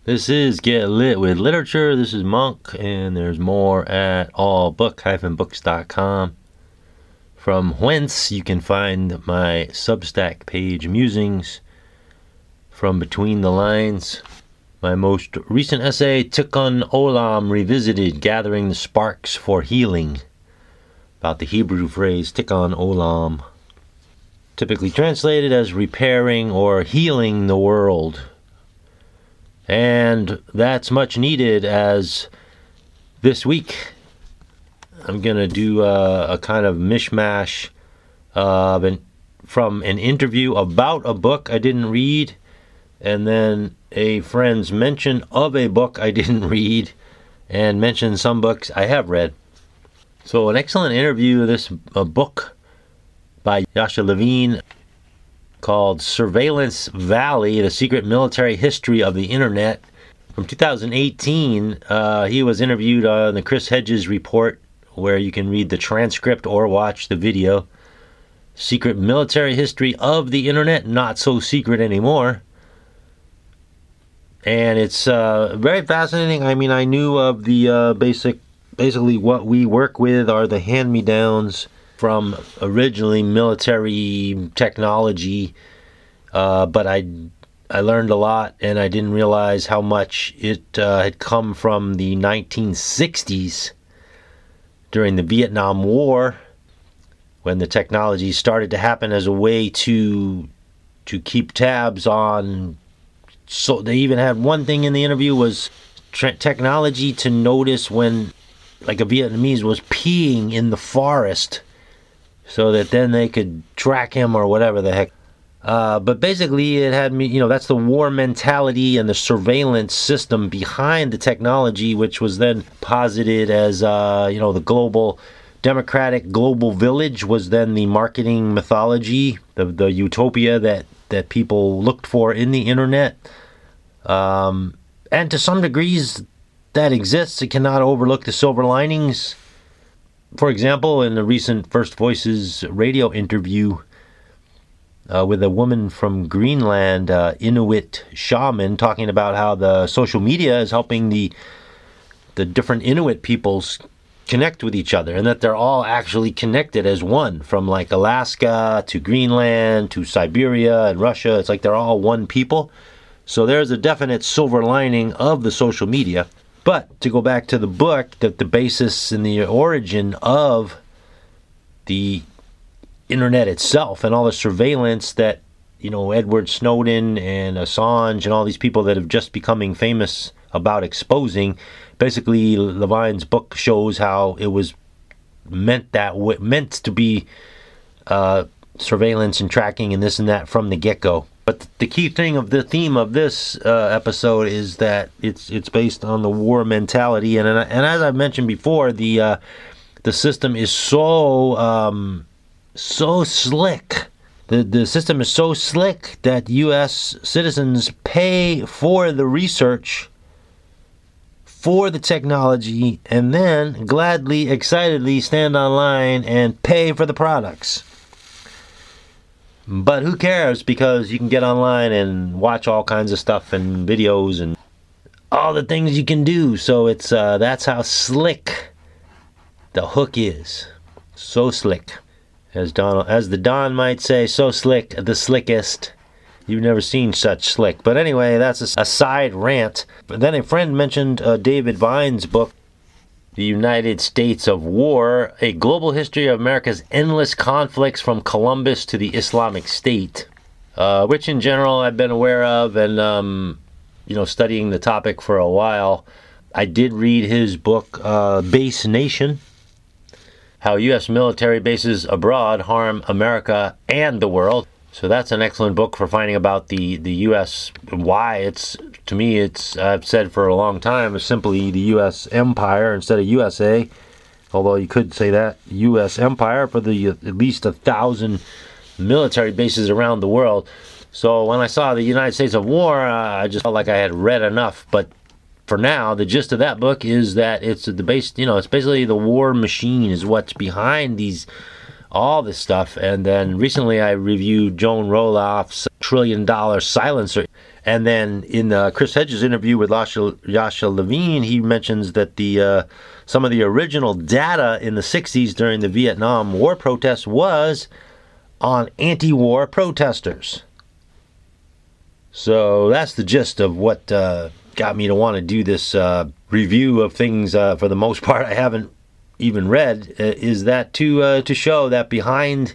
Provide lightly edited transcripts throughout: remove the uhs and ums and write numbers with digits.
This is Get Lit with Literature. This is Monk, and there's more at allbook-books.com, from whence you can find my Substack page, Musings from Between the Lines. My most recent essay, Tikkun Olam Revisited, Gathering the Sparks for Healing, about the Hebrew phrase Tikkun Olam, typically translated as repairing or healing the world. And that's much needed, as this week I'm going to do a kind of mishmash from an interview about a book I didn't read, and then a friend's mention of a book I didn't read, and mention some books I have read. So an excellent interview, a book by Yasha Levine called Surveillance Valley, The Secret Military History of the Internet. From 2018, he was interviewed on the Chris Hedges Report, where you can read the transcript or watch the video. Secret Military History of the Internet, not so secret anymore. And it's very fascinating. I mean, I knew of the basically what we work with are the hand-me-downs from originally military technology, but I learned a lot, and I didn't realize how much it had come from the 1960s during the Vietnam War, when the technology started to happen as a way to keep tabs on. So they even had one thing in the interview was technology to notice when, like, a Vietnamese was peeing in the forest, so that then they could track him or whatever the heck. But basically it had me, that's the war mentality and the surveillance system behind the technology, which was then posited as, the global democratic global village was then the marketing mythology, the utopia that people looked for in the internet. And to some degrees that exists. It cannot overlook the silver linings. For example, in the recent First Voices radio interview with a woman from Greenland, Inuit shaman, talking about how the social media is helping the different Inuit peoples connect with each other, and that they're all actually connected as one, from like Alaska to Greenland to Siberia and Russia. It's like they're all one people. So there's a definite silver lining of the social media. But to go back to the book, that the basis and the origin of the internet itself and all the surveillance that, Edward Snowden and Assange and all these people that have just becoming famous about exposing, basically Levine's book shows how it was meant to be surveillance and tracking and this and that from the get-go. But the key thing of the theme of this episode is that it's based on the war mentality, and as I've mentioned before, the system is so slick. The system is so slick that U.S. citizens pay for the research, for the technology, and then gladly, excitedly stand online and pay for the products. But who cares, because you can get online and watch all kinds of stuff and videos and all the things you can do. So it's that's how slick the hook is. So slick. As the Don might say, so slick, the slickest. You've never seen such slick. But anyway, that's a side rant. But then a friend mentioned David Vine's book, The United States of War, A Global History of America's Endless Conflicts from Columbus to the Islamic State, which in general I've been aware of and, studying the topic for a while. I did read his book, Base Nation, How U.S. Military Bases Abroad Harm America and the World. So that's an excellent book for finding about the U.S., why to me, I've said for a long time, is simply the U.S. empire instead of USA. Although you could say that, U.S. empire, for the at least 1,000 military bases around the world. So when I saw the United States of War, I just felt like I had read enough. But for now, the gist of that book is that it's the base, it's basically the war machine is what's behind all this stuff. And then recently I reviewed Joan Roloff's $1 trillion silencer. And then in Chris Hedges' interview with Yasha Levine, he mentions that some of the original data in the 60s during the Vietnam War protests was on anti-war protesters. So that's the gist of what got me to want to do this review of things. For the most part, I haven't even read. Is that to show that behind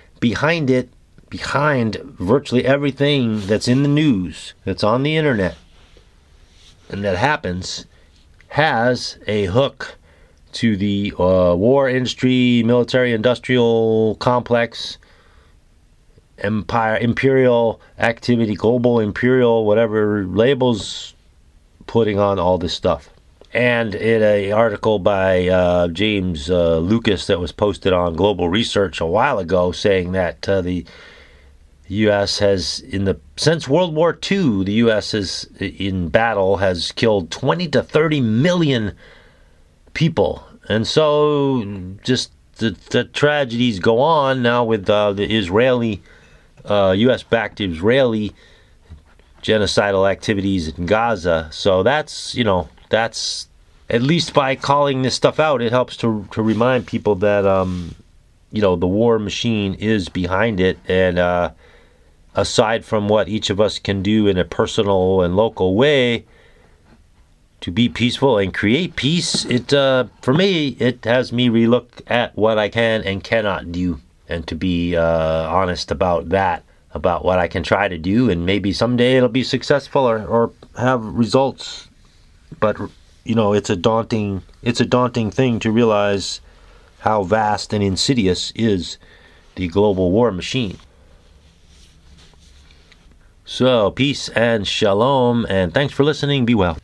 virtually everything that's in the news, that's on the internet, and that happens, has a hook to the war industry, military-industrial complex, imperial activity, global imperial, whatever labels putting on all this stuff. And in an article by James Lucas that was posted on Global Research a while ago, saying that the U.S. has, since World War II, the U.S. has, in battle, has killed 20 to 30 million people. And so just the tragedies go on now with the Israeli, U.S.-backed Israeli genocidal activities in Gaza. So that's at least by calling this stuff out, it helps to remind people that, the war machine is behind it. And aside from what each of us can do in a personal and local way to be peaceful and create peace, for me, it has me relook at what I can and cannot do, and to be honest about that, about what I can try to do, and maybe someday it'll be successful or have results. But it's a daunting thing to realize how vast and insidious is the global war machine. So, peace and shalom, and thanks for listening. Be well.